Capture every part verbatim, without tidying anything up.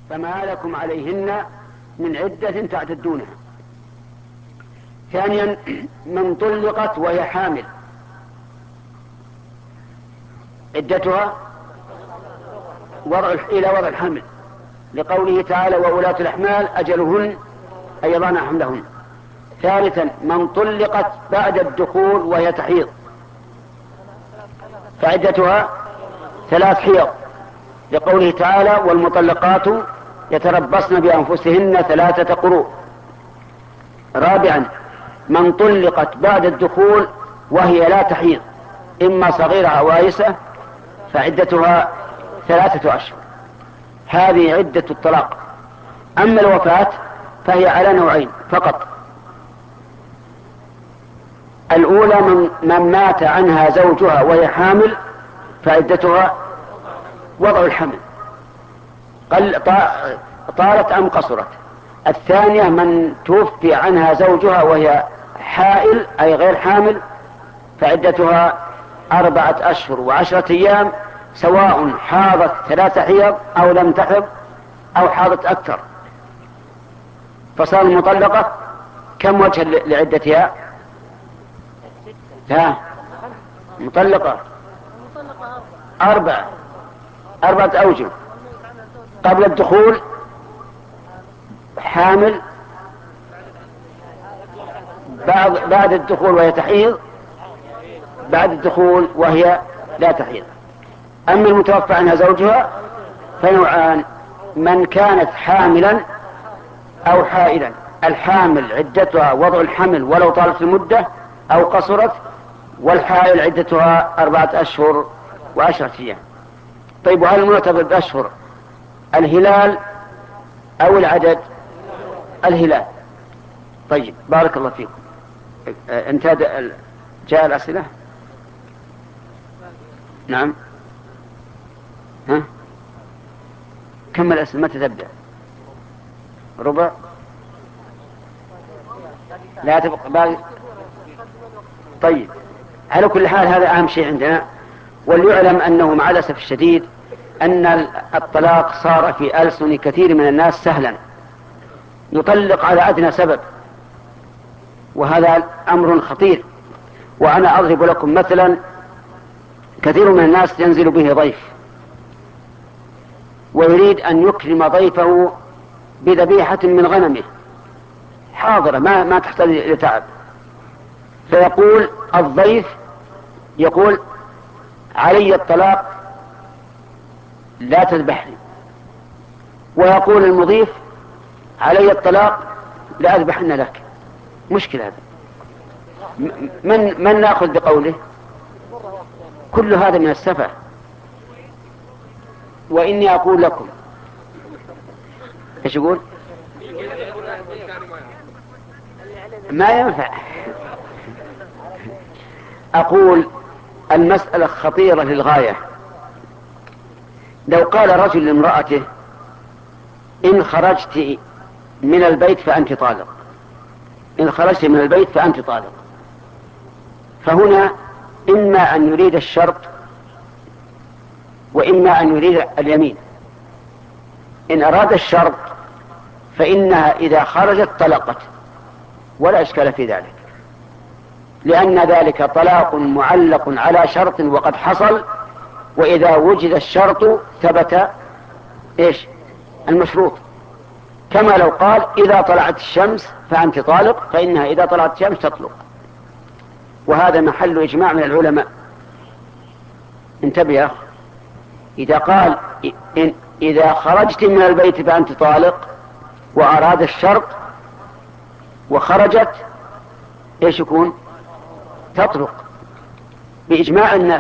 فما لكم عليهن من عدة تعتدونها. ثانيا من طلقت وهي حامل عدتها وضع إلى وضع الحمل، لقوله تعالى وأولاة الأحمال أجلهن أن يضعن حملهن. ثالثا من طلقت بعد الدخول وهي تحيض فعدتها ثلاث حيض، لقوله تعالى والمطلقات يتربصن بأنفسهن ثلاثة قروء. رابعا من طلقت بعد الدخول وهي لا تحيض إما صغيرة أو آيسة فعدتها ثلاثة أشهر. هذه عدة الطلاق. أما الوفاة فهي على نوعين فقط. الأولى من, من مات عنها زوجها وهي حامل فعدتها وضع الحمل قل طالت أم قصرت. الثانية من توفي عنها زوجها وهي حائل أي غير حامل فعدتها أربعة أشهر وعشرة أيام، سواء حاضت ثلاثة حيض أو لم تحض أو حاضت أكثر. فصار المطلقة كم وجه لعدتها؟ لا مطلقة أربعة أربعة أوجه. قبل الدخول حامل، بعد, بعد الدخول وهي تحيض، بعد الدخول وهي لا تحيض. أما المتوفى عنها زوجها فنوعان: من كانت حاملا أو حائلا. الحامل عدتها وضع الحمل ولو طالت المدة أو قصرت، والحائل عدتها أربعة أشهر وعشرة أيام. طيب وهل المعتبر بأشهر الهلال أو العدد؟ الهلال. طيب بارك الله فيكم. انتهى جاء الأسئلة. نعم ها كم الأسئلة؟ متى تبدأ؟ ربع؟ لا تبقى باقي. طيب على كل حال هذا أهم شيء عندنا. وليعلم أنه مع الأسف الشديد أن الطلاق صار في ألسن كثير من الناس سهلا، يطلق على أدنى سبب، وهذا أمر خطير. وأنا أضرب لكم مثلا: كثير من الناس ينزل به ضيف ويريد أن يكرم ضيفه بذبيحة من غنمه حاضرة ما, ما تحتاج لتعب، فيقول الضيف يقول علي الطلاق لا تذبح لي، ويقول المضيف علي الطلاق لا أذبحن لك. مشكلة هذا. من, من نأخذ بقوله؟ كل هذا من السفه. وإني أقول لكم إيش يقول؟ ما ينفع. أقول المسألة خطيرة للغاية. لو قال رجل لامرأته إن خرجت من البيت فأنت طالق، إن خرجت من البيت فأنت طالق، فهنا إما أن يريد الشرط وإما أن يريد اليمين. إن أراد الشرط فإنها إذا خرجت طلقت ولا إشكال في ذلك، لأن ذلك طلاق معلق على شرط وقد حصل، وإذا وجد الشرط ثبت إيش المشروط. كما لو قال إذا طلعت الشمس فأنت طالق، فإنها إذا طلعت الشمس تطلق، وهذا محل إجماع من العلماء. انتبه يا أخ، إذا قال إن إذا خرجت من البيت فأنت طالق وأراد الشرط وخرجت إيش يكون؟ تطلق بإجماع الناس.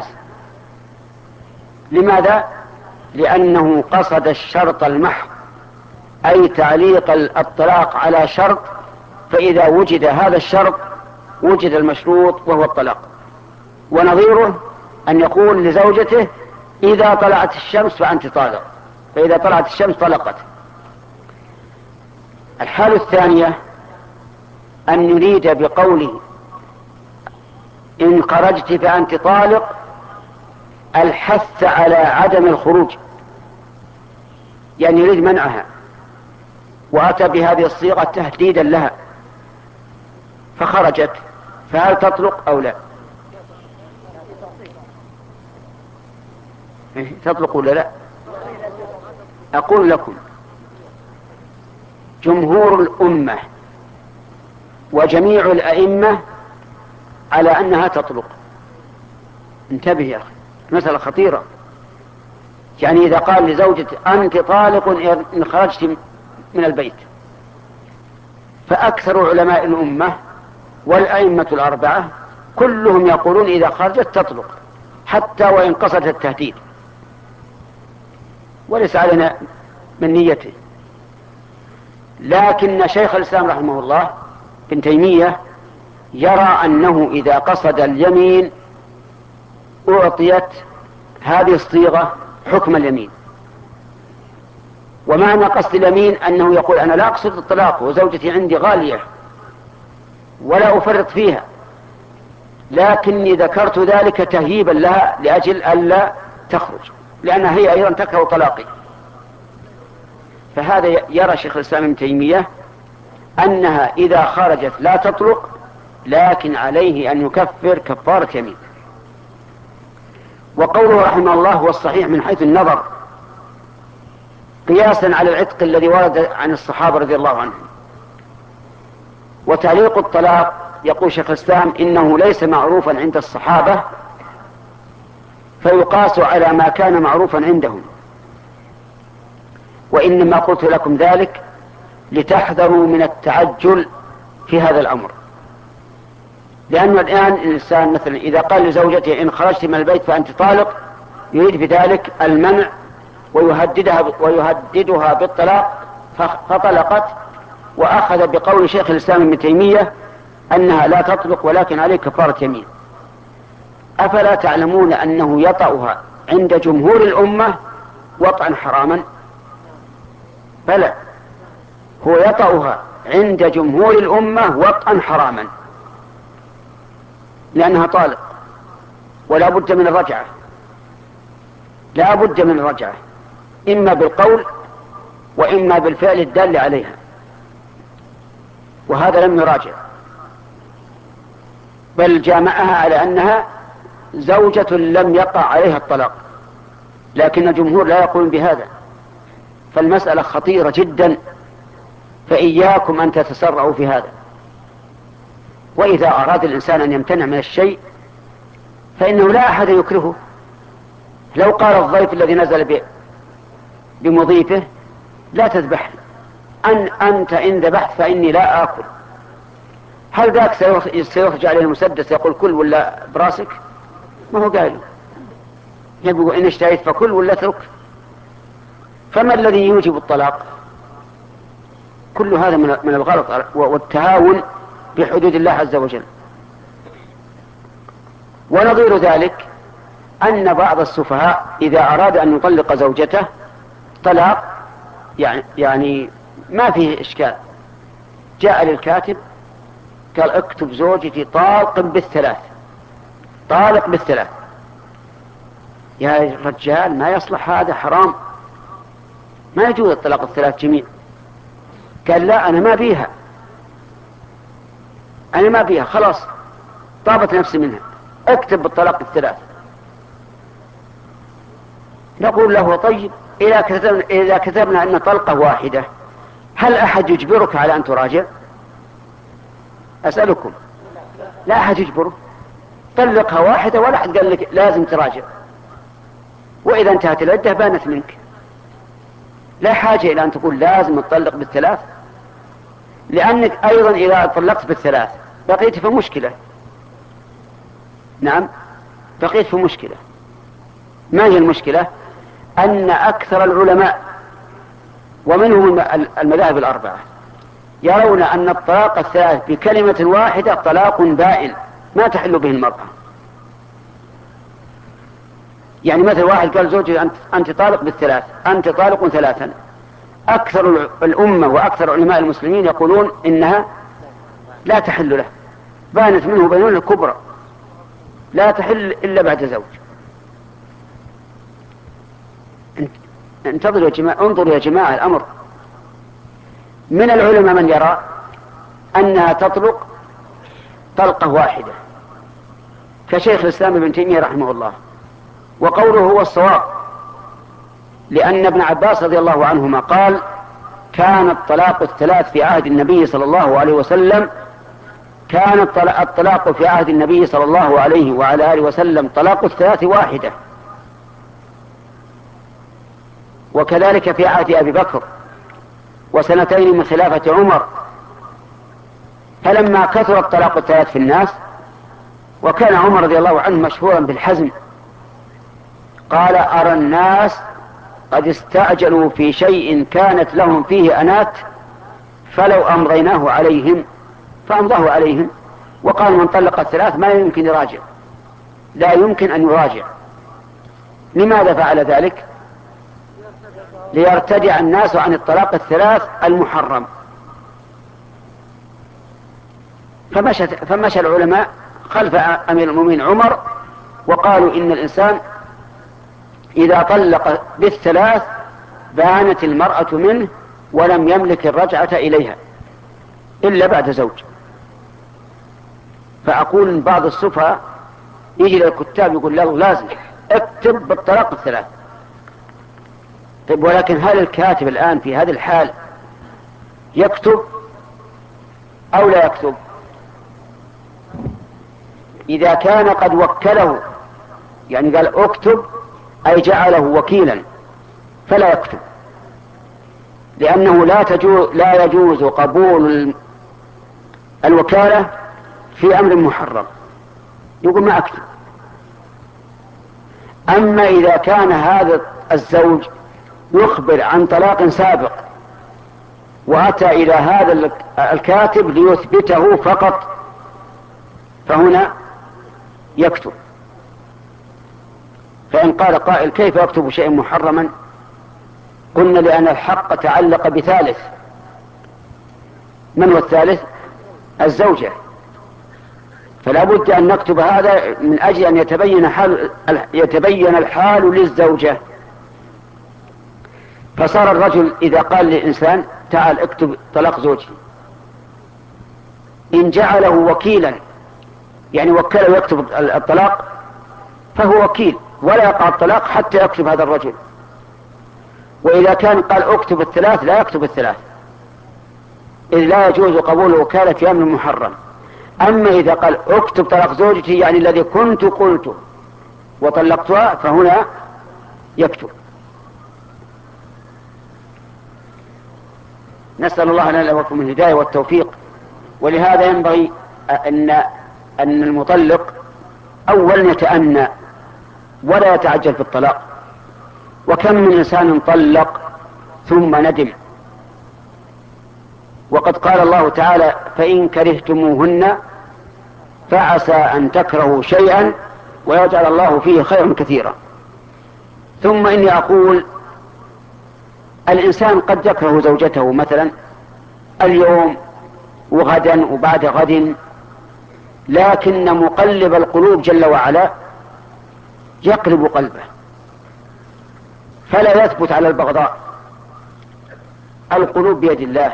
لماذا؟ لأنه قصد الشرط المحض، أي تعليق الطلاق على شرط، فإذا وجد هذا الشرط وجد المشروط وهو الطلاق. ونظيره أن يقول لزوجته إذا طلعت الشمس فأنت طالق، فإذا طلعت الشمس طلقت. الحالة الثانية أن يريد بقوله إن خرجت فأنت طالق الحث على عدم الخروج، يعني يريد منعها، وأتى بهذه الصيغة تهديدا لها فخرجت، فهل تطلق أو لا؟ تطلق ولا لا؟ أقول لكم جمهور الأمة وجميع الأئمة على أنها تطلق. انتبه يا أخي، مسألة خطيرة. يعني إذا قال لزوجته أنت طالق إن خرجت من البيت، فأكثر علماء الأمة والأئمة الأربعة كلهم يقولون إذا خرجت تطلق حتى وإن قصدت التهديد، وليس علينا من نيته. لكن شيخ الإسلام رحمه الله ابن تيمية يرى أنه إذا قصد اليمين أعطيت هذه الصيغة حكم اليمين. ومعنى قصد اليمين أنه يقول أنا لا أقصد الطلاق وزوجتي عندي غالية ولا أفرط فيها، لكني ذكرت ذلك تهييبا لها لأجل ألا تخرج، لأنها هي أيضا تكره طلاقي. فهذا يرى شيخ الإسلام ابن تيمية أنها إذا خرجت لا تطلق، لكن عليه أن يكفر كفارة يمين. وقوله رحمه الله هو الصحيح من حيث النظر، قياسا على العتق الذي ورد عن الصحابة رضي الله عنهم. وتعليق الطلاق يقول شيخ الإسلام إنه ليس معروفا عند الصحابة، فيقاس على ما كان معروفا عندهم. وإنما قلت لكم ذلك لتحذروا من التعجل في هذا الأمر، لأن الآن الإنسان مثلا إذا قال لزوجته إن خرجت من البيت فأنت طالق، يريد بذلك المنع ويهددها, ويهددها بالطلاق، فطلقت، وأخذ بقول شيخ الإسلام ابن تيمية أنها لا تطلق ولكن عليه كفارة يمين. أفلا تعلمون أنه يطأها عند جمهور الأمة وطئا حراما؟ بلى، هو يطأها عند جمهور الأمة وطئا حراما، لأنها طالق ولا بد من الرجعة، لا بد من الرجعة إما بالقول وإما بالفعل الدال عليها، وهذا لم يراجع، بل جامعها على أنها زوجة لم يقع عليها الطلاق، لكن الجمهور لا يقولون بهذا. فالمسألة خطيرة جدا، فإياكم أن تتسرعوا في هذا. وإذا أراد الإنسان أن يمتنع من الشيء فإنه لا أحد يكرهه. لو قال الضيف الذي نزل بمضيفه لا تذبح أن أنت إن ذبحت فإني لا آكل، هل ذاك سيخرج عليه المسدس يقول كل ولا براسك؟ ما هو قايل، يقول إن اشتهيت فكل ولا اترك. فما الذي يوجب الطلاق؟ كل هذا من الغلط والتهاون بحدود الله عز وجل. ونظير ذلك أن بعض السفهاء إذا أراد أن يطلق زوجته طلاق يعني, يعني ما فيه إشكال، جاء للكاتب قال اكتب زوجتي طالق بالثلاث، طالق بالثلاث. يا رجال ما يصلح هذا، حرام، ما يجوز الطلاق الثلاث جميع. قال لا أنا ما بيها، أنا ما بيها، خلاص طابت نفسي منها، اكتب بالطلاق الثلاث. نقول له طيب إذا كتبنا, إذا كتبنا أن طلقة واحدة هل أحد يجبرك على أن تراجع؟ أسألكم، لا أحد يجبره، طلقها واحدة ولا أحد قال لك لازم تراجع، وإذا انتهت العدة بانت منك، لا حاجة إلى أن تقول لازم تطلق بالثلاث، لأنك أيضا إذا طلقت بالثلاث بقيت في مشكلة. نعم بقيت في مشكلة. ما هي المشكلة؟ أن أكثر العلماء ومنهم المذاهب الأربعة يرون أن الطلاق الثلاث بكلمة واحدة طلاق بائن ما تحل به المرأة. يعني مثل واحد قال زوجي أنت, أنت طالق بالثلاث، أنت طالق ثلاثا، أكثر الأمة وأكثر علماء المسلمين يقولون إنها لا تحل له، بانت منه بينونة الكبرى، لا تحل إلا بعد زوج. انتظروا يا جماعة، انظروا يا جماعة الأمر. من العلماء من يرى أنها تطلق طلقة واحدة كشيخ الإسلام ابن تيمية رحمه الله، وقوله هو الصواب، لأن ابن عباس رضي الله عنهما قال: كان الطلاق الثلاث في عهد النبي صلى الله عليه وسلم كان الطلاق في عهد النبي صلى الله عليه وعلى آله وسلم طلاق الثلاث واحدة، وكذلك في عهد أبي بكر وسنتين من خلافة عمر. فلما كثر الطلاق الثلاث في الناس، وكان عمر رضي الله عنه مشهورا بالحزم، قال: أرى الناس قد استعجلوا في شيء كانت لهم فيه أنات فلو أمضيناه عليهم فأمضاه عليهم. وقال: من طلق الثلاث ما يمكن يراجع، لا يمكن أن يراجع. لماذا فعل ذلك؟ ليرتدع الناس عن الطلاق الثلاث المحرم. فمشى, فمشى العلماء خلف أمير المؤمنين عمر، وقالوا إن الإنسان إذا طلق بالثلاث بانت المرأة منه ولم يملك الرجعة إليها إلا بعد زوج. فأقول إن بعض السفهاء يجي للكتاب يقول له لازم اكتب بالطلاق الثلاث. طيب، ولكن هل الكاتب الآن في هذه الحال يكتب أو لا يكتب؟ إذا كان قد وكله، يعني قال اكتب أي جعله وكيلا، فلا يكتب، لأنه لا تجوز لا يجوز قبول الوكالة في أمر محرم، يقول ما أكتب. أما إذا كان هذا الزوج يخبر عن طلاق سابق وأتى إلى هذا الكاتب ليثبته فقط، فهنا يكتب. فإن قال قائل: كيف يكتب شيئا محرما؟ قلنا: لأن الحق تعلق بثالث. من هو الثالث؟ الزوجة. فلا بد أن نكتب هذا من أجل أن يتبين حال يتبين الحال للزوجة. فصار الرجل إذا قال للإنسان: تعال اكتب طلاق زوجي، إن جعله وكيلا، يعني وكله يكتب الطلاق، فهو وكيل ولا يقع الطلاق حتى يكتب هذا الرجل. وإذا كان قال اكتب الثلاث، لا يكتب الثلاث، إذ لا يجوز قبول وكالة في أمر محرم. أما إذا قال اكتب طلاق زوجتي، يعني الذي كنت قلته وطلقتها، فهنا يكتب. نسأل الله لنا ولكم الهداية والتوفيق. ولهذا ينبغي أن أن المطلق أولا يتأنى ولا يتعجل في الطلاق. وكم من إنسان طلق ثم ندم، وقد قال الله تعالى: فإن كرهتموهن فعسى أن تكرهوا شيئا ويجعل الله فيه خيرا كثيرا. ثم إني أقول: الإنسان قد يكره زوجته مثلا اليوم وغدا وبعد غد، لكن مقلب القلوب جل وعلا يقلب قلبه فلا يثبت على البغضاء. القلوب بيد الله.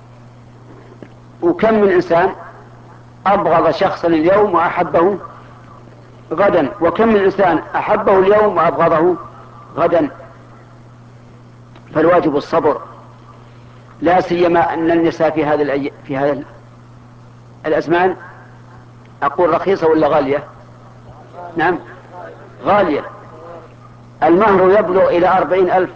وكم من إنسان أبغض شخصا اليوم وأحبه غدا، وكم من إنسان أحبه اليوم وأبغضه غدا. فالواجب الصبر، لا سيما أن النساء في هذا الأي... في هذا الأزمان، أقول رخيصة ولا غالية؟ نعم غالية. المهر يبلغ إلى أربعين ألف،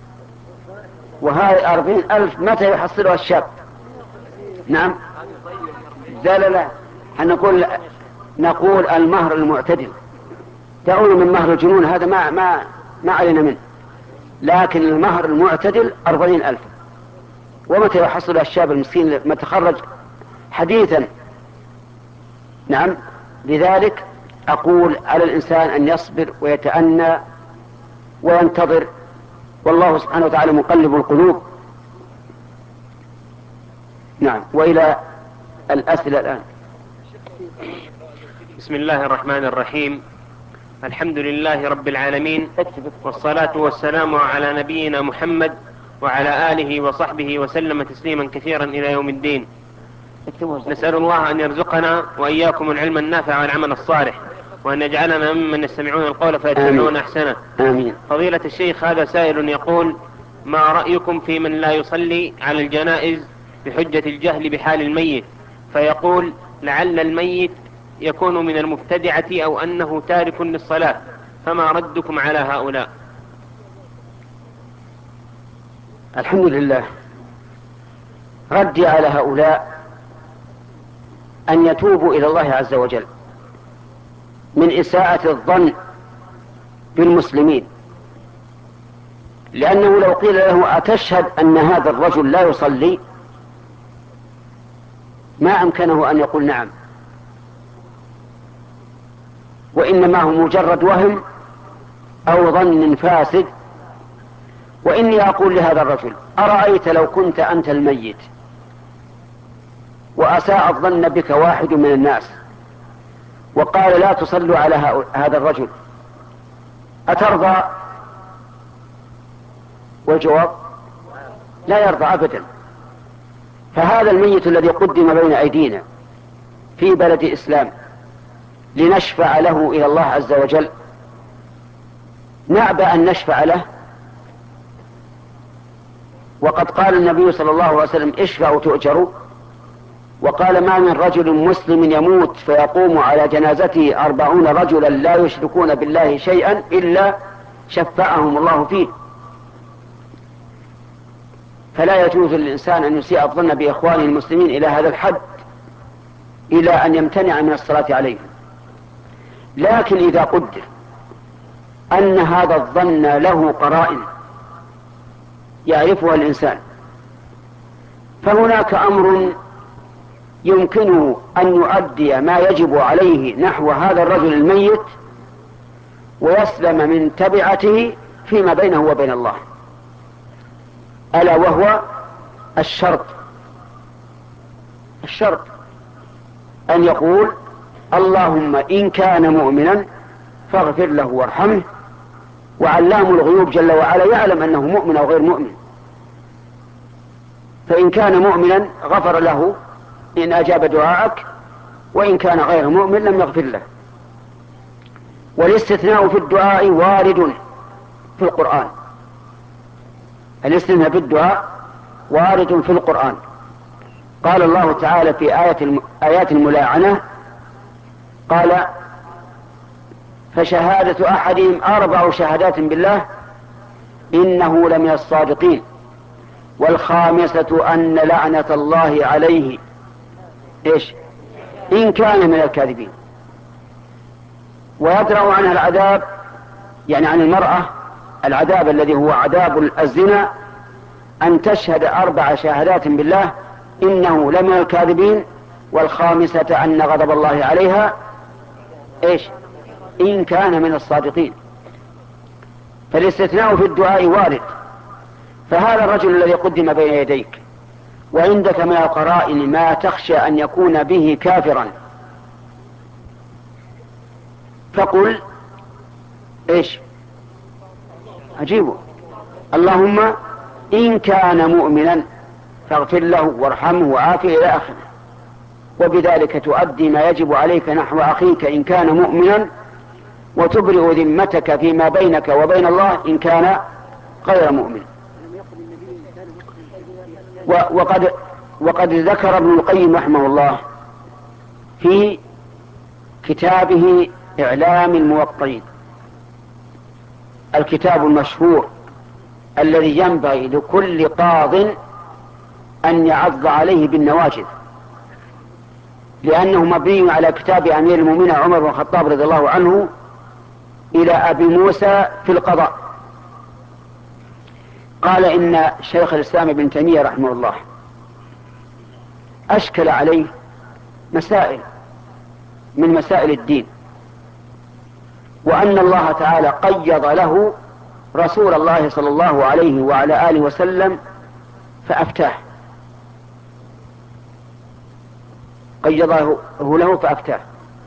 وهذه أربعين ألف متى يحصلها الشاب؟ نعم لا لا لا نقول نقول المهر المعتدل. دعونا من مهر الجنون، هذا ما ما ما علينا منه، لكن المهر المعتدل أربعين ألف. ومتى يحصل الشاب المسكين ما تخرج حديثا؟ نعم. لذلك أقول على الإنسان أن يصبر ويتأنى وينتظر، والله سبحانه وتعالى مقلب القلوب. نعم. وإلى الأسئلة الآن. بسم الله الرحمن الرحيم. الحمد لله رب العالمين، والصلاة والسلام على نبينا محمد وعلى آله وصحبه وسلم تسليما كثيرا إلى يوم الدين. نسأل الله أن يرزقنا وإياكم العلم النافع والعمل الصالح، وأن يجعلنا ممن يستمعون القول فيتبعون أحسنه. آمين. فضيلة الشيخ، هذا سائل يقول: ما رأيكم في من لا يصلي على الجنائز بحجة الجهل بحال الميت، فيقول لعل الميت يكون من المبتدعة أو أنه تارك للصلاة، فما ردكم على هؤلاء؟ الحمد لله. ردي على هؤلاء أن يتوبوا إلى الله عز وجل من إساءة الظن بالمسلمين، لأنه لو قيل له أتشهد أن هذا الرجل لا يصلي ما أمكنه أن يقول نعم، وإنما هو مجرد وهم أو ظن فاسد. وإني أقول لهذا الرجل: أرأيت لو كنت أنت الميت وأساء الظن بك واحد من الناس وقال لا تصلوا على هذا الرجل، أترضى؟ والجواب لا يرضى أبدا. فهذا الميت الذي قدم بين أيدينا في بلد إسلام لنشفع له إلى الله عز وجل، نأبى أن نشفع له؟ وقد قال النبي صلى الله عليه وسلم: اشفعوا تؤجروا. وقال: ما من رجل مسلم يموت فيقوم على جنازته أربعون رجلا لا يشركون بالله شيئا إلا شفعهم الله فيه. فلا يجوز للإنسان أن يسيء الظن بإخوانه المسلمين إلى هذا الحد، إلى أن يمتنع من الصلاة عليهم. لكن إذا قدر أن هذا الظن له قرائن يعرفها الإنسان، فهناك أمر يمكنه أن يؤدي ما يجب عليه نحو هذا الرجل الميت ويسلم من تبعته فيما بينه وبين الله، ألا وهو الشرط. الشرط أن يقول: اللهم إن كان مؤمنا فاغفر له وارحمه. وعلام الغيوب جل وعلا يعلم أنه مؤمن أو غير مؤمن، فإن كان مؤمنا غفر له إن أجاب دعاءك، وإن كان غير مؤمن لم يغفر له. والاستثناء في الدعاء وارد في القرآن. الاستثناء في الدعاء وارد في القرآن. قال الله تعالى في آية آيات الملاعنة: قال: فشهادة أحدهم أربع شهادات بالله إنه لمن الصادقين، والخامسة أن لعنة الله عليه إيش إن كان من الكاذبين. ويدرأ عنها العذاب، يعني عن المرأة العذاب الذي هو عذاب الزنا، أن تشهد أربع شهادات بالله إنه لمن الكاذبين، والخامسة أن غضب الله عليها إيش إن كان من الصادقين. فالاستثناء في الدعاء وارد. فهذا الرجل الذي قدم بين يديك وعندك من القرائن ما تخشى أن يكون به كافرا، فقل إيش أجيبه: اللهم إن كان مؤمنا فاغفر له وارحمه وعافه إلى آخره. وبذلك تؤدي ما يجب عليك نحو أخيك إن كان مؤمنا، وتبرئ ذمتك فيما بينك وبين الله إن كان غير مؤمن. وقد, وقد ذكر ابن القيم رحمه الله في كتابه إعلام الموقعين، الكتاب المشهور الذي ينبغي لكل قاض أن يعض عليه بالنواجذ، لأنه مبني على كتاب أمير المؤمنين عمر بن الخطاب رضي الله عنه إلى أبي موسى في القضاء. قال إن شيخ الإسلام ابن تيمية رحمه الله أشكل عليه مسائل من مسائل الدين، وأن الله تعالى قيض له رسول الله صلى الله عليه وعلى آله وسلم فأفتاه، قيضه له فأفتاه.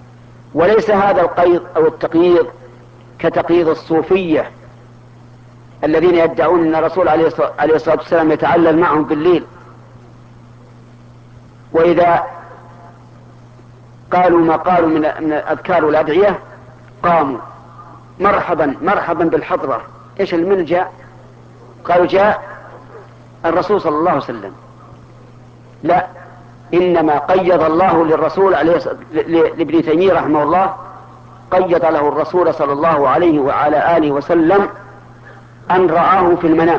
وليس هذا القيض أو التقييض كتقييض الصوفية الذين يدعون أن الرسول عليه الصلاة والسلام يتعلل معهم بالليل، وإذا قالوا ما قالوا من الأذكار والأدعية قاموا مرحبا مرحبا بالحضرة. إيش من جاء؟ قالوا جاء الرسول صلى الله عليه وسلم. لا، إنما قيض الله للرسول عليه لابن تيمية رحمه الله، قيض له الرسول صلى الله عليه وعلى آله وسلم أن رآه في المنام،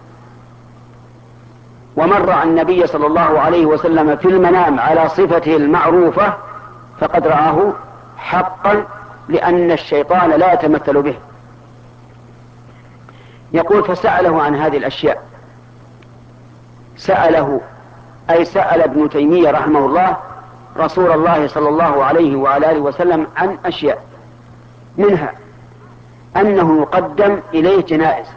ومن رأى النبي صلى الله عليه وسلم في المنام على صفته المعروفة فقد رآه حقا، لأن الشيطان لا يتمثل به. يقول فسأله عن هذه الأشياء، سأله أي سأل ابن تيمية رحمه الله رسول الله صلى الله عليه وعلى آله وسلم عن أشياء، منها أنه يقدم إليه جنائز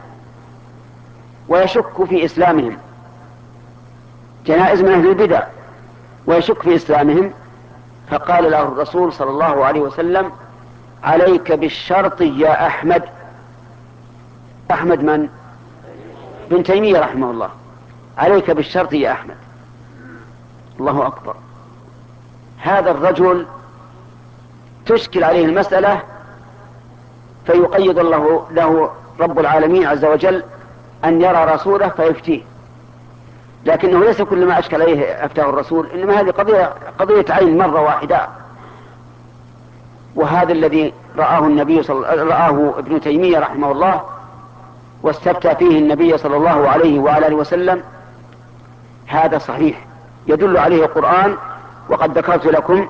ويشك في إسلامهم، جنائز من أهل البدع ويشك في إسلامهم، فقال له الرسول صلى الله عليه وسلم عليك بالشرط يا أحمد. أحمد من؟ ابن تيمية رحمه الله. عليك بالشرط يا أحمد. الله أكبر. هذا الرجل تشكل عليه المسألة فيقيد الله له رب العالمين عز وجل أن يرى رسوله فيفتيه، لكنه ليس كل ما أشكل عليه أفتاه الرسول، إنما هذه قضية قضية عين مرة واحدة. وهذا الذي رآه النبي صلى رآه ابن تيمية رحمه الله واستفتى فيه النبي صلى الله عليه وعلى آله وسلم، هذا صحيح يدل عليه القرآن. وقد ذكرت لكم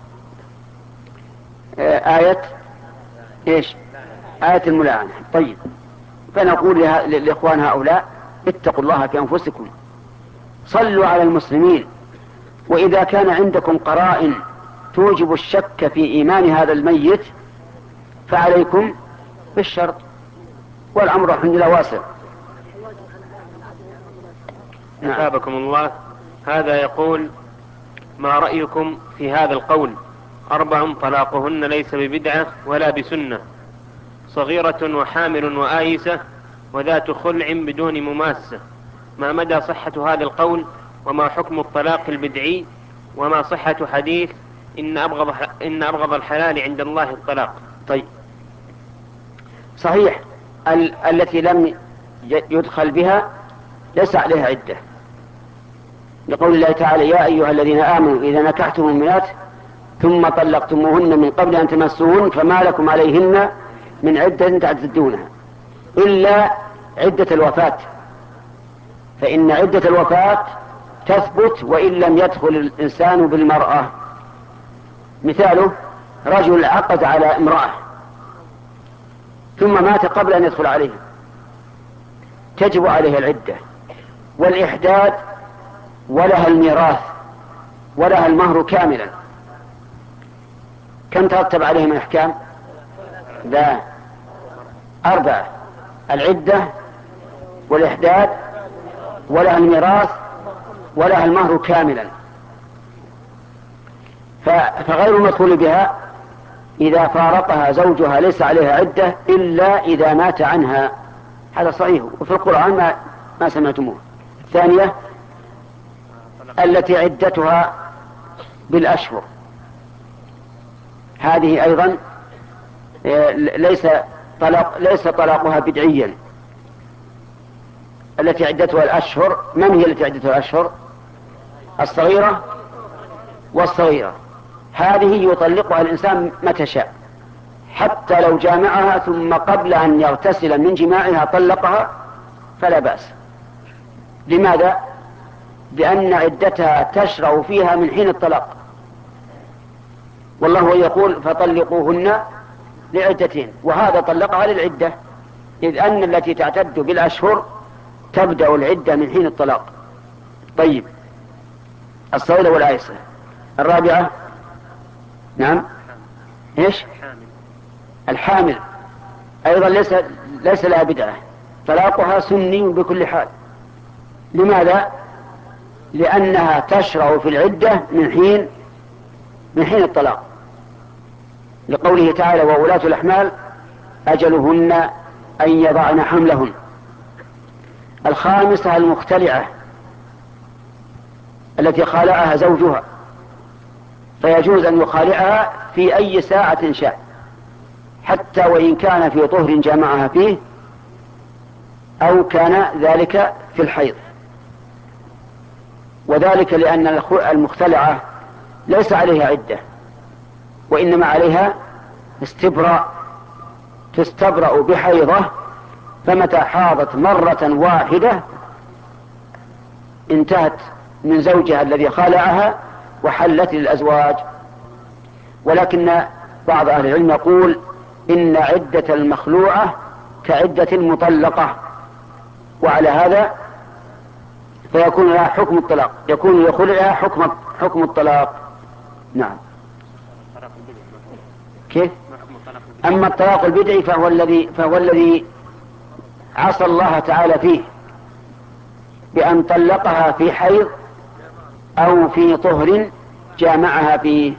آية إيش؟ آية الملاعنة. طيب، فنقول لإخوان هؤلاء اتقوا الله في أنفسكم، صلوا على المسلمين، وإذا كان عندكم قرائن توجب الشك في إيمان هذا الميت فعليكم بالشرط، والأمر الحمد لله واسع. أثابكم الله. هذا يقول ما رأيكم في هذا القول أربع طلاقهن ليس ببدعة ولا بسنة، صغيرة وحامل وآيسة وذات خلع بدون مماسة، ما مدى صحة هذا القول؟ وما حكم الطلاق البدعي؟ وما صحة حديث إن أبغض, إن أبغض الحلال عند الله الطلاق؟ طيب، صحيح ال- التي لم يدخل بها ليس عليها عدة، لقول الله تعالى يا أيها الذين آمنوا إذا نكحتم المؤمنات ثم طلقتموهن من قبل أن تمسوهن فما لكم عليهن من عدة تعتدونها إلا عدة الوفاة، فإن عدة الوفاة تثبت وإن لم يدخل الإنسان بالمرأة. مثاله رجل عقد على امرأة ثم مات قبل أن يدخل عليها، تجب عليه العدة والإحداد ولها الميراث ولها المهر كاملا. كم ترتب عليه من أحكام؟ لا، أربعة: العدة والإحداد ولها الميراث ولها المهر كاملا. فغير المدخول بها إذا فارقها زوجها ليس عليها عدة إلا إذا مات عنها، هذا صحيح وفي القرآن ما, ما سمعتموه. الثانية التي عدتها بالأشهر، هذه أيضا ليس طلاق ليس طلاقها بدعيا. التي عدتها الأشهر، من هي التي عدتها الأشهر؟ الصغيرة والصغيرة، هذه يطلقها الإنسان متى شاء، حتى لو جامعها ثم قبل أن يغتسل من جماعها طلقها فلا بأس. لماذا؟ لأن عدتها تشرع فيها من حين الطلاق، والله يقول فطلقوهن لعدتين، وهذا طلقها للعدة، إذ أن التي تعتد بالأشهر تبدأ العدة من حين الطلاق. طيب، الصغيرة والآيسة. الرابعة نعم ايش؟ الحامل أيضا ليس ليس لها بدعة، طلاقها سني بكل حال. لماذا؟ لأنها تشرع في العدة من حين من حين الطلاق، لقوله تعالى وأولاة الأحمال أجلهن أن يضعن حملهن. الخامسة المختلعة التي خالعها زوجها، فيجوز أن يخالعها في أي ساعة شاء، حتى وإن كان في طهر جامعها فيه أو كان ذلك في الحيض. وذلك لأن المختلعة ليس عليها عدة، وإنما عليها استبراء، تستبرأ بحيضة، فمتى حاضت مرة واحدة انتهت من زوجها الذي خالعها وحلت للأزواج. ولكن بعض أهل العلم يقول إن عدة المخلوعة كعدة المطلقة، وعلى هذا فيكون لها حكم الطلاق، يكون لخلعها حكم حكم الطلاق. نعم. كيف؟ أما الطلاق البدعي فهو الذي فهو الذي عصى الله تعالى فيه بأن طلقها في حيض أو في طهر جامعها فيه.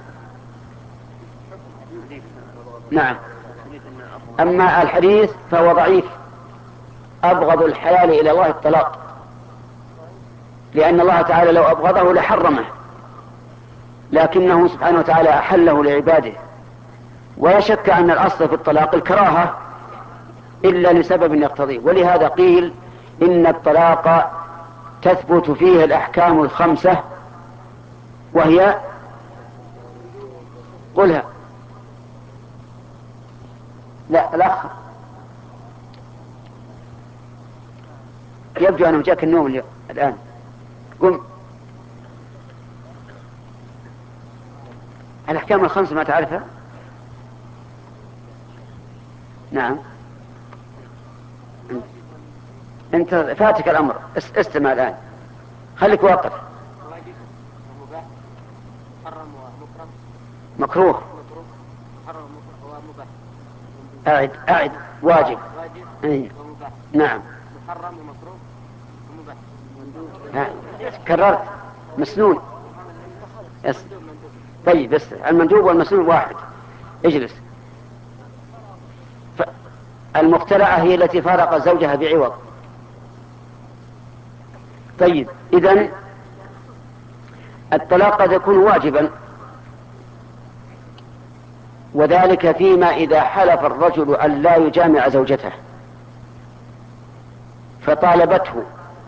نعم. أما الحديث فهو ضعيف. أبغض الحلال إلى الله الطلاق، لأن الله تعالى لو أبغضه لحرمه، لكنه سبحانه وتعالى أحله لعباده. ولا شك أن الأصل في الطلاق الكراهة إلا لسبب يقتضيه، ولهذا قيل إن الطلاق تثبت فيه الأحكام الخمسة، وهي قلها. لا الأخ يبدو أنه جاك النوم الآن، قم. الأحكام الخمسة ما تعرفها؟ نعم. أنت فاتك الأمر، استمع الآن، خليك واقف. مكروه، أعد أعد واجب، أي. نعم. محرم ومكروه ومباح. كررت. مسنون. يس. طيب بس المندوب والمسنون واحد. اجلس. المختلعة هي التي فارق زوجها بعوض. طيب إذن الطلاق قد يكون واجبا، وذلك فيما إذا حلف الرجل أن لا يجامع زوجته فطالبته،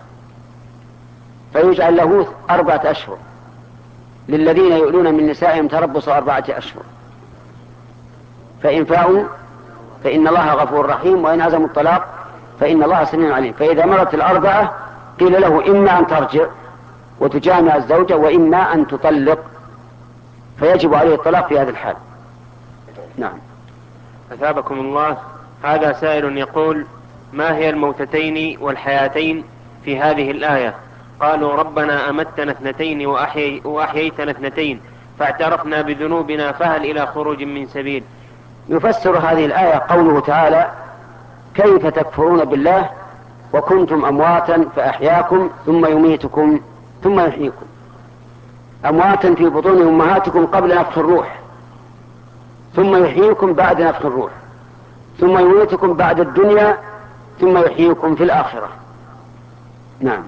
فيجعل له أربعة أشهر، للذين يؤلون من نسائهم تربص أربعة أشهر، فإن فاءوا فإن الله غفور رحيم، وإن عزموا الطلاق فإن الله سميع عليم. فإذا مرت الأربعة قيل له إما أن ترجع وتجامع الزوجة وإما أن تطلق، فيجب عليه الطلاق في هذا الحال. نعم. أثابكم الله. هذا سائل يقول: ما هي الموتتين والحياتين في هذه الآية؟ قالوا: ربنا أمتنا اثنتين وأحيي وأحييتنا اثنتين فاعترفنا بذنوبنا فهل إلى خروج من سبيل. يفسر هذه الآية قوله تعالى: كيف تكفرون بالله وكنتم أمواتا فأحياكم ثم يميتكم ثم يحييكم. أمواتا في بطون أمهاتكم قبل نفخ الروح، ثم يحييكم بعد نفخ الروح، ثم يميتكم بعد الدنيا، ثم يحييكم في الآخرة. نعم.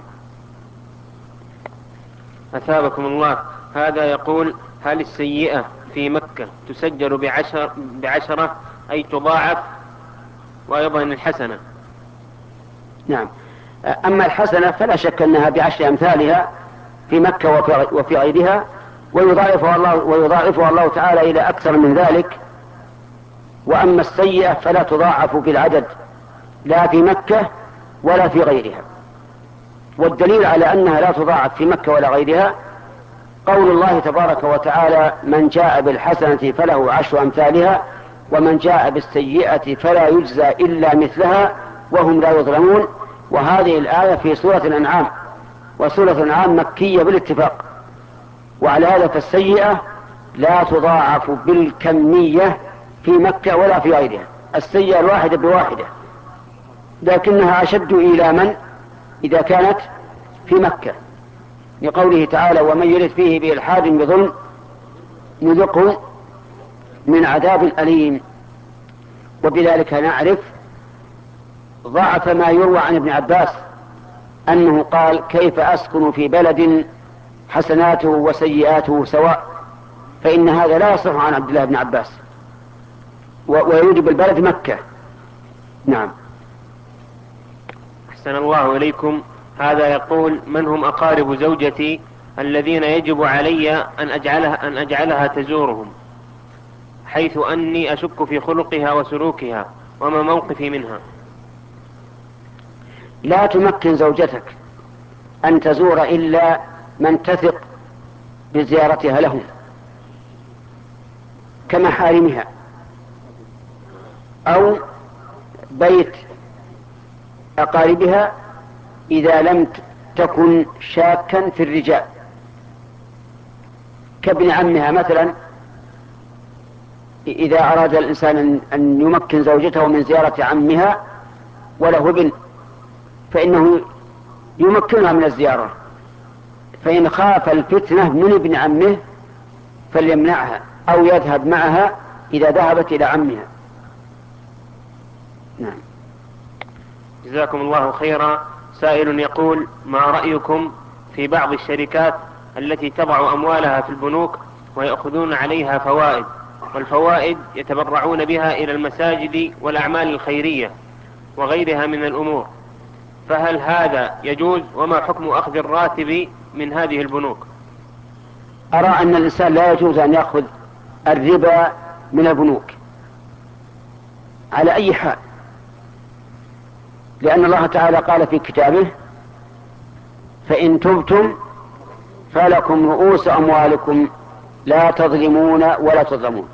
أثابكم الله. هذا يقول: هل السيئة في مكة تسجل بعشر بعشرة أي تضاعف؟ وأيضا الحسنة. نعم. أما الحسنة فلا شك أنها بعشر أمثالها في مكة وفي غيرها، ويضاعفها الله, ويضاعفها الله تعالى إلى أكثر من ذلك. وأما السيئة فلا تضاعف بالعدد لا في مكة ولا في غيرها. والدليل على أنها لا تضاعف في مكة ولا غيرها قول الله تبارك وتعالى: من جاء بالحسنة فله عشر أمثالها ومن جاء بالسيئة فلا يجزى إلا مثلها وهم لا يظلمون. وهذه الآية في سورة الأنعام، وسورة الأنعام مكية بالاتفاق، وعلى هذا فالسيئة لا تضاعف بالكمية في مكة ولا في غيرها. السيئة الواحدة بواحدة، لكنها أشد إيلاما إذا كانت في مكة، لقوله تعالى: ومن يرد فيه بإلحاد بظلم نذقه من عذاب أليم. وبذلك نعرف ضعف ما يروى عن ابن عباس أنه قال كيف أسكن في بلد حسناته وسيئاته سواء، فإن هذا لا يصح عن عبد الله بن عباس، ويوجب البلد مكة. نعم. أحسن الله إليكم. هذا يقول: من هم أقارب زوجتي الذين يجب علي أن أجعلها, أن أجعلها تزورهم، حيث أني أشك في خلقها وسلوكها، وما موقفي منها؟ لا تمكن زوجتك أن تزور إلا من تثق بزيارتها لهم كمحارمها، أو بيت أقاربها إذا لم تكن شاكا في الرجال، كابن عمها مثلا. إذا أراد الإنسان أن يمكن زوجته من زيارة عمها وله ابن فإنه يمكنها من الزيارة، فإن خاف الفتنة من ابن عمه فليمنعها أو يذهب معها إذا ذهبت إلى عمها. نعم. جزاكم الله خيرا. سائل يقول: ما رأيكم في بعض الشركات التي تضع أموالها في البنوك ويأخذون عليها فوائد، والفوائد يتبرعون بها إلى المساجد والأعمال الخيرية وغيرها من الأمور، فهل هذا يجوز؟ وما حكم أخذ الراتب من هذه البنوك؟ أرى أن الإنسان لا يجوز أن يأخذ الربا من البنوك على أي حال، لأن الله تعالى قال في كتابه: فإن تبتم فلكم رؤوس أموالكم لا تظلمون ولا تظلمون.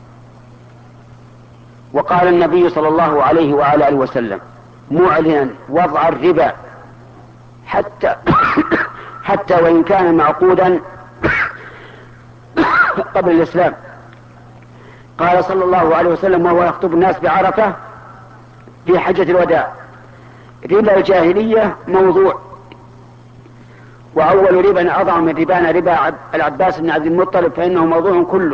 وقال النبي صلى الله عليه وعلى آله وسلم معلنا وضع الربا حتى حتى وإن كان معقودا قبل الإسلام. قال صلى الله عليه وسلم وهو يخطب الناس بعرفة في حجة الوداع: ربا الجاهلية موضوع، وأول ربا أضع من ربانا ربا العباس بن عبد المطلب، فإنه موضوع كله.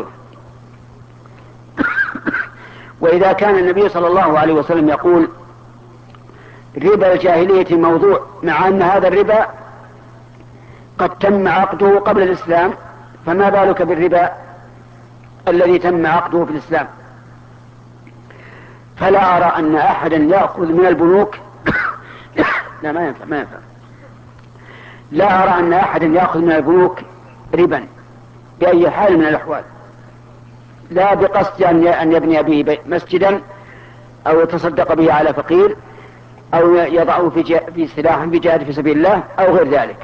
وإذا كان النبي صلى الله عليه وسلم يقول ربا الجاهلية موضوع، مع أن هذا الربا قد تم عقده قبل الإسلام، فما بالك بالربا الذي تم عقده في الإسلام؟ فلا أرى أن أحدا يأخذ من البنوك لا ما ينفع ما ينفع لا أرى أن أحدا يأخذ من البنوك ربا بأي حال من الأحوال، لا بقصد أن يبني به مسجدا أو يتصدق به على فقير أو يضعه في سلاح في جهاد في سبيل الله أو غير ذلك،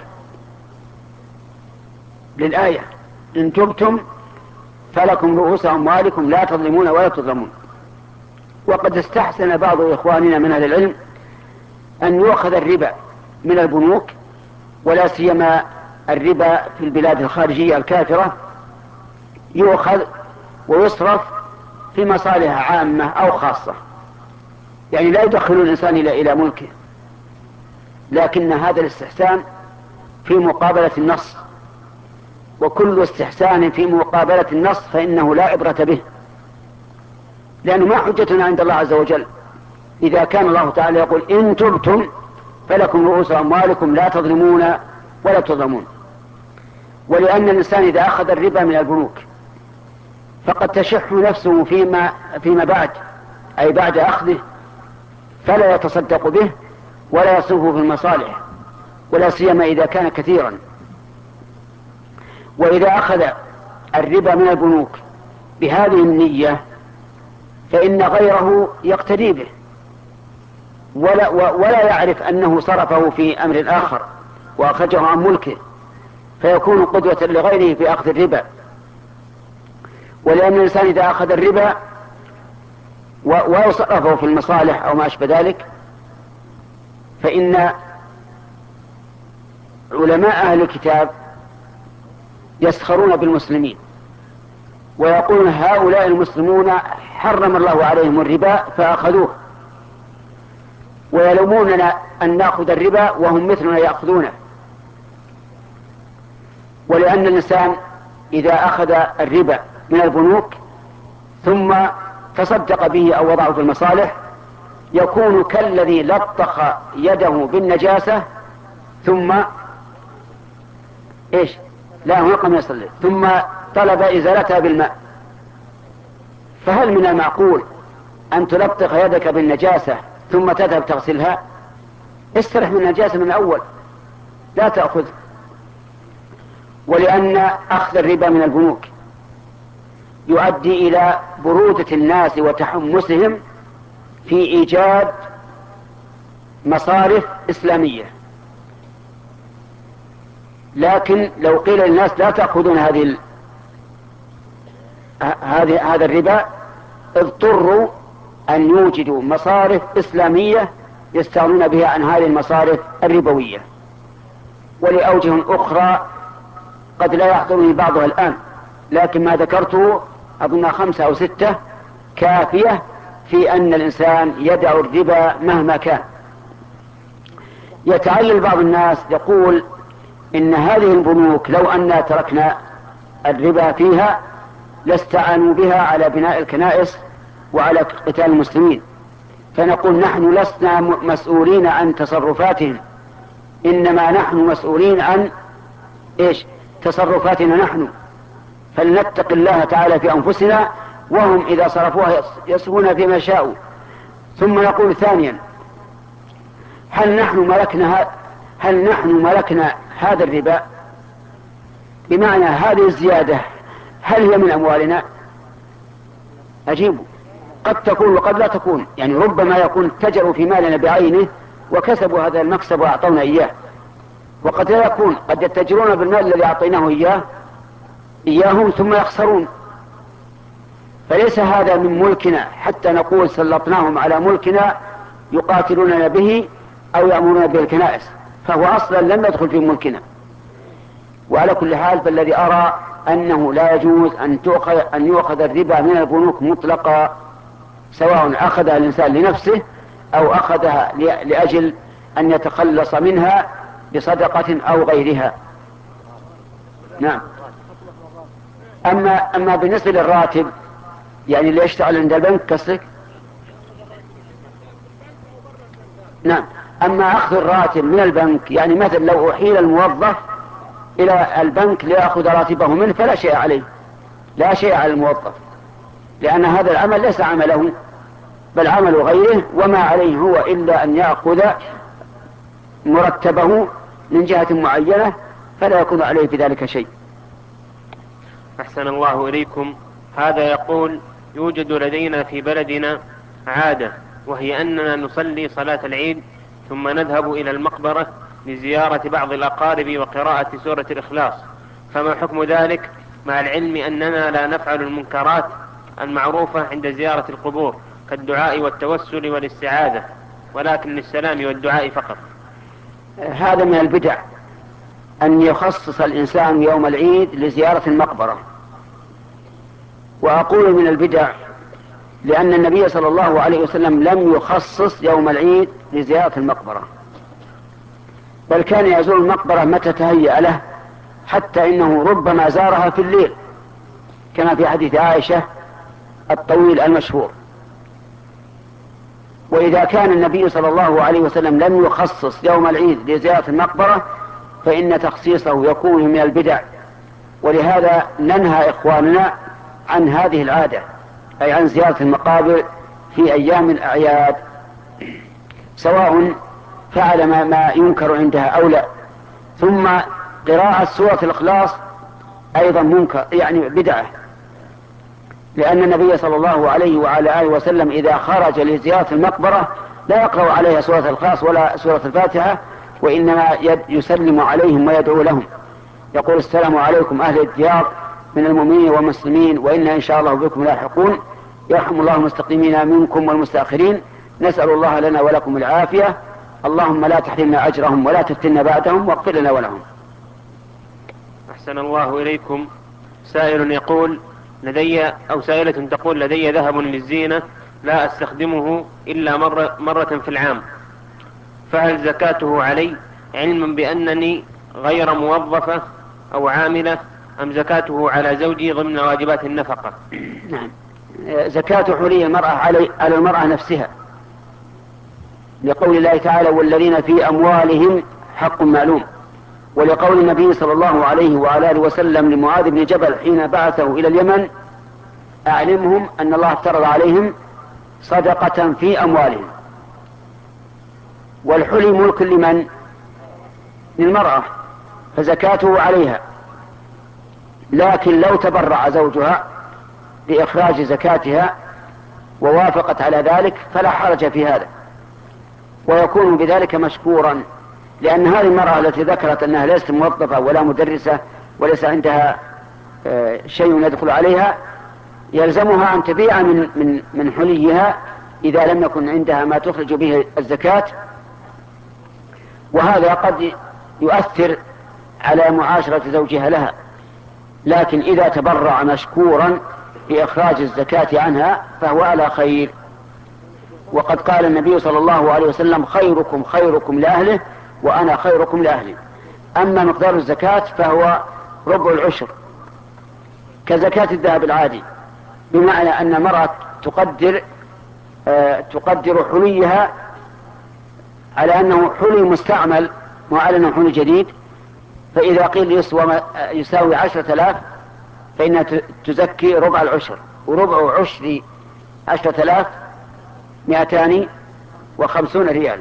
للآية: إن تبتم فلكم رؤوس أموالكم لا تظلمون ولا تظلمون. وقد استحسن بعض إخواننا من أهل العلم أن يؤخذ الربا من البنوك، ولا سيما الربا في البلاد الخارجية الكافرة، يؤخذ ويصرف في مصالح عامة أو خاصة، يعني لا يدخل الإنسان إلى إلى ملكه، لكن هذا الاستحسان في مقابلة النص، وكل استحسان في مقابلة النص فإنه لا عبرة به، لأنه ما حجتنا عند الله عز وجل إذا كان الله تعالى يقول إن تبتم فلكم رؤوس أموالكم لا تظلمون ولا تظلمون. ولأن الإنسان إذا أخذ الربا من البنوك فقد تشح نفسه فيما, فيما بعد، أي بعد أخذه، فلا يتصدق به ولا يصرفه في المصالح، ولا سيما إذا كان كثيرا. وإذا أخذ الربا من البنوك بهذه النية فإن غيره يقتدي به ولا, ولا يعرف أنه صرفه في أمر آخر وأخرجه عن ملكه، فيكون قدوة لغيره في أخذ الربا. ولأن الإنسان إذا أخذ الربا وصرفه في المصالح أو ما أشبه ذلك، فإن علماء أهل الكتاب يسخرون بالمسلمين ويقولون هؤلاء المسلمون حرم الله عليهم الربا فأخذوه، ويلوموننا أن نأخذ الربا وهم مثلنا يأخذونه. ولأن الإنسان إذا أخذ الربا من البنوك ثم تصدق به أو وضعه في المصالح يكون كالذي لطخ يده بالنجاسة ثم إيش لا هو قام يصلي ثم طلب إزالتها بالماء، فهل من المعقول أن تلطخ يدك بالنجاسة ثم تذهب تغسلها؟ استرح من النجاسة من الأول، لا تأخذ. ولأن أخذ الربا من البنوك يؤدي إلى برودة الناس وتحمسهم في إيجاد مصارف إسلامية، لكن لو قيل للناس لا تأخذون هذه هذه هذا الربا اضطروا أن يوجدوا مصارف إسلامية يستغنون بها عن هذه المصارف الربوية، ولأوجه أخرى قد لا يحضرني بعضها الآن، لكن ما ذكرته أظن خمسة أو ستة كافية في أن الإنسان يدع الربا مهما كان. يتعلل بعض الناس يقول إن هذه البنوك لو أننا تركنا الربا فيها لاستعانوا بها على بناء الكنائس وعلى قتال المسلمين، فنقول نحن لسنا مسؤولين عن تصرفاتهم، إنما نحن مسؤولين عن إيش تصرفاتنا نحن، فلنتق الله تعالى في أنفسنا، وهم إذا صرفوها يسرون فيما شاءوا. ثم نقول ثانيا هل نحن ملكنا هل نحن ملكنا هذا الربا؟ بمعنى هذه الزيادة هل هي من أموالنا؟ أجيبوا قد تكون وقد لا تكون، يعني ربما يكون اتجروا في مالنا بعينه وكسبوا هذا المكسب وأعطونا إياه، وقد لا يكون قد يتجرون بالمال الذي أعطيناه إياه إياهم ثم يخسرون، فليس هذا من ملكنا حتى نقول سلطناهم على ملكنا يقاتلوننا به أو يأمرون به الكنائس، فهو أصلا لم يدخل في ملكنا. وعلى كل حال فالذي أرى أنه لا يجوز أن تؤخذ أن يؤخذ الربا من البنوك مطلقا، سواء أخذها الإنسان لنفسه أو أخذها لأجل أن يتخلص منها بصدقة أو غيرها. نعم. أما أما بالنسبة للراتب يعني اللي يشتغل عند البنك كسك، نعم. أما أخذ الراتب من البنك يعني مثل لو أحيل الموظف إلى البنك ليأخذ راتبه منه فلا شيء عليه، لا شيء على الموظف، لأن هذا العمل ليس عمله بل عمل غيره، وما عليه هو إلا أن يأخذ مرتبه من جهة معينة، فلا يكون عليه في ذلك شيء. أحسن الله إليكم. هذا يقول يوجد لدينا في بلدنا عادة، وهي أننا نصلي صلاة العيد ثم نذهب إلى المقبرة لزيارة بعض الأقارب وقراءة سورة الإخلاص، فما حكم ذلك مع العلم أننا لا نفعل المنكرات المعروفة عند زيارة القبور كالدعاء والتوسل والاستعاذة، ولكن للسلام والدعاء فقط؟ هذا من البدع أن يخصص الإنسان يوم العيد لزيارة المقبرة، وأقول من البدع لأن النبي صلى الله عليه وسلم لم يخصص يوم العيد لزيارة المقبرة، بل كان يزور المقبرة متى تهيأ له، حتى إنه ربما زارها في الليل كما في حديث عائشة الطويل المشهور. وإذا كان النبي صلى الله عليه وسلم لم يخصص يوم العيد لزيارة المقبرة فإن تخصيصه يكون من البدع، ولهذا ننهى إخواننا عن هذه العادة، أي عن زيارة المقابر في أيام الأعياد، سواء فعل ما, ما ينكر عندها أو لا. ثم قراءة سورة الإخلاص أيضا منكر يعني بدعة، لأن النبي صلى الله عليه وعلى آله وسلم إذا خرج لزيارة المقبرة لا يقرأ عليها سورة الإخلاص ولا سورة الفاتحة، وإنما يسلم عليهم ويدعو لهم، يقول السلام عليكم أهل الديار من المؤمنين والمسلمين وإنا إن شاء الله بكم لاحقون، يرحم الله المستقيمين منكم والمستأخرين، نسأل الله لنا ولكم العافية، اللهم لا تحرمنا أجرهم ولا تفتنا بعدهم واغفر لنا ولهم. أحسن الله إليكم. سائل يقول لدي أو سائلة تقول لدي ذهب للزينة لا أستخدمه إلا مرة, مرة في العام، فهل زكاته علي علما بأنني غير موظفة أو عاملة، أم زكاته على زوجي ضمن واجبات النفقة؟ نعم، زكاة حلي المرأة على المرأة نفسها، لقول الله تعالى والذين في أموالهم حق معلوم. ولقول النبي صلى الله عليه وعلى آله وسلم لمعاذ بن جبل حين بعثه إلى اليمن: أعلمهم أن الله افترض عليهم صدقة في أموالهم. والحلي ملك لمن؟ للمرأة، فزكاته عليها، لكن لو تبرع زوجها بإخراج زكاتها ووافقت على ذلك فلا حرج في هذا، ويكون بذلك مشكورا، لأن هذه المرأة التي ذكرت أنها ليست موظفة ولا مدرسة وليس عندها شيء يدخل عليها، يلزمها أن تبيع من, من, من حليها إذا لم يكن عندها ما تخرج به الزكاة، وهذا قد يؤثر على معاشرة زوجها لها، لكن إذا تبرع مشكورا بإخراج الزكاة عنها فهو على خير. وقد قال النبي صلى الله عليه وسلم: خيركم خيركم لأهله وأنا خيركم لأهلي. أما مقدار الزكاة فهو ربع العشر كزكاة الذهب العادي، بمعنى أن المرأة تقدر آه تقدر حليها على أنه حلي مستعمل وعلى أنه حلي جديد، فإذا قيل يسوى يساوي عشرة آلاف فإنها تزكي ربع العشر، وربع عشر عشرة آلاف مئتان وخمسون ريال.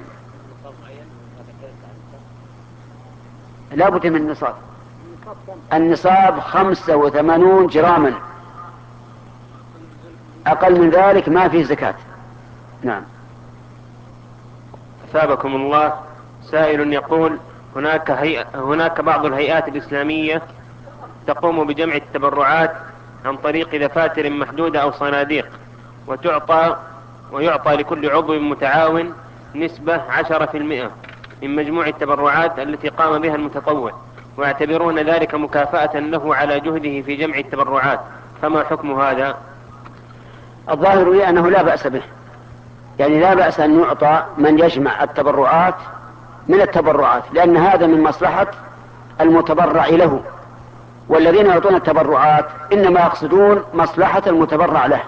لا بد من النصاب. النصاب خمسة وثمانون جراما، أقل من ذلك ما فيه زكاة. نعم. أثابكم الله. سائل يقول: هناك هيئة هناك بعض الهيئات الإسلامية تقوم بجمع التبرعات عن طريق دفاتر محدودة أو صناديق، وتعطى ويعطى لكل عضو متعاون نسبة عشرة في المئة من مجموع التبرعات التي قام بها المتطوع، ويعتبرون ذلك مكافأة له على جهده في جمع التبرعات، فما حكم هذا؟ الظاهر لي أنه لا بأس به، يعني لا بأس أن يعطى من يجمع التبرعات من التبرعات، لأن هذا من مصلحة المتبرع له، والذين يعطون التبرعات إنما يقصدون مصلحة المتبرع له.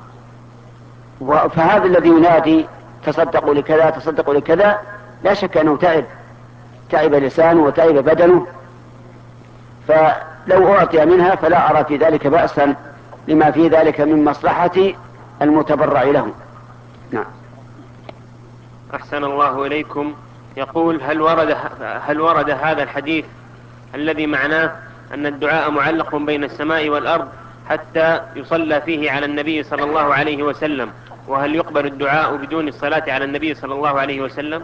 فهذا الذي ينادي تصدقوا لكذا تصدقوا لكذا لا شك أنه تعب تعب لسانه وتعب بدنه، فلو أعطي منها فلا أرى في ذلك بأسا لما في ذلك من مصلحة المتبرع له. نعم. أحسن الله إليكم. يقول: هل ورد هل ورد هذا الحديث الذي معناه أن الدعاء معلق بين السماء والأرض حتى يصلى فيه على النبي صلى الله عليه وسلم، وهل يقبل الدعاء بدون الصلاة على النبي صلى الله عليه وسلم؟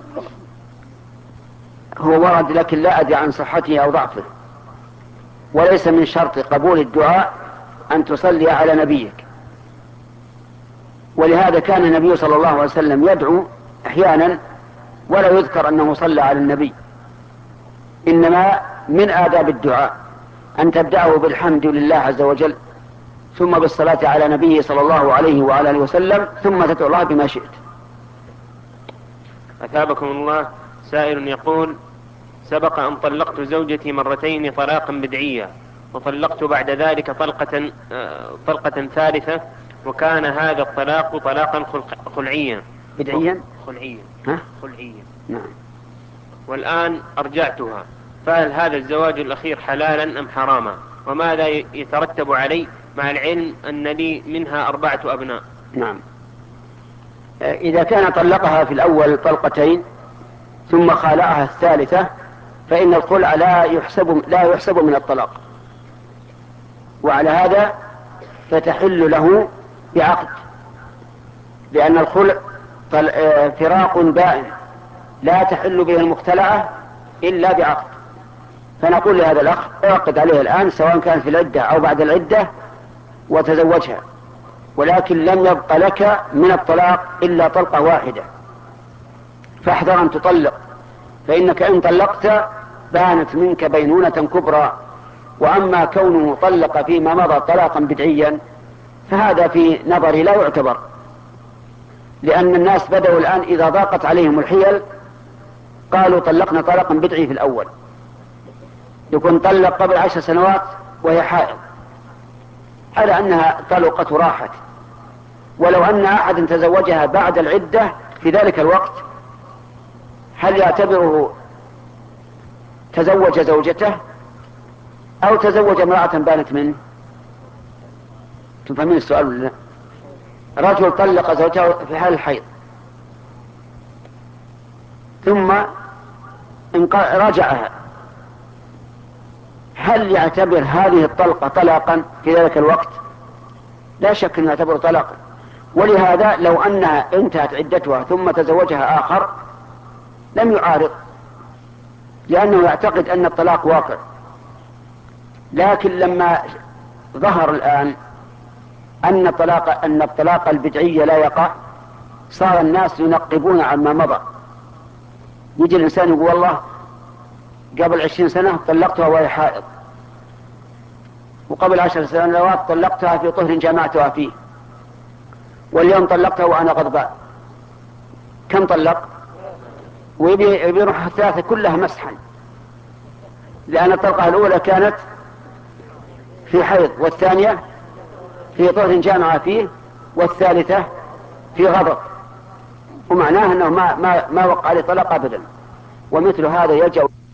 هو ورد، لكن لا أدري عن صحته أو ضعفه، وليس من شرط قبول الدعاء أن تصلي على نبيك، ولهذا كان النبي صلى الله عليه وسلم يدعو أحيانا ولا يذكر أنه صلى على النبي. إنما من آداب الدعاء أن تبدأه بالحمد لله عز وجل، ثم بالصلاة على نبيه صلى الله عليه وعلى آله وسلم، ثم تدعو الله بما شئت. أثابكم الله. سائل يقول: سبق أن طلقت زوجتي مرتين طلاقا بدعيا، وطلقت بعد ذلك طلقة طلقة ثالثة، وكان هذا الطلاق طلاقا خلعيا. بدعيا؟ خلعيا. ها؟ خلعيا. نعم. والآن أرجعتها، فهل هذا الزواج الأخير حلالا أم حراما؟ وماذا يترتب علي مع العلم أن لي منها أربعة أبناء؟ نعم. إذا كان طلقها في الأول طلقتين ثم خالعها الثالثة فإن الخلع لا يحسب لا يحسب من الطلاق، وعلى هذا فتحل له بعقد، لأن الخلع فراق بائن لا تحل به المختلعة إلا بعقد. فنقول لهذا الأخ: اعقد عليه الآن سواء كان في العدة أو بعد العدة وتزوجها، ولكن لم يبق لك من الطلاق إلا طلقة واحدة، فاحذر أن تطلق، فإنك إن طلقت بانت منك بينونة كبرى. وأما كونه طلق فيما مضى طلاقا بدعيا فهذا في نظري لا يعتبر، لأن الناس بدأوا الآن إذا ضاقت عليهم الحيل قالوا طلقنا طلاقا بدعي في الأول، يكون طلق قبل عشر سنوات وهي حائض على أنها طلقت راحت، ولو أن أحد تزوجها بعد العدة في ذلك الوقت هل يعتبره تزوج زوجته أو تزوج امرأة بانت منه؟ تفهمين السؤال ولا لا؟ رجل طلق زوجته في حال الحيض ثم رجعها، هل يعتبر هذه الطلقة طلاقا في ذلك الوقت؟ لا شك أنه يعتبر طلاقا. ولهذا لو أنها انتهت عدتها ثم تزوجها آخر لم يعارض، لأنه يعتقد أن الطلاق واقع. لكن لما ظهر الآن أن الطلاق أن الطلاق البدعي لا يقع، صار الناس ينقبون عما مضى. يجي الإنسان يقول والله قبل عشرين سنة طلقتها وهي حائض، وقبل عشر سنوات طلقتها في طهر جامعتها فيه، واليوم طلقتها وأنا غضبان. كم طلق؟ ويبي يروح الثلاثة كلها مسحا، لأن الطلقة الأولى كانت في حيض، والثانية في طهر جامع فيه، والثالثة في غضب، ومعناه أنه ما, ما, ما وقع عليه طلاق أبدا. ومثل هذا يلجأ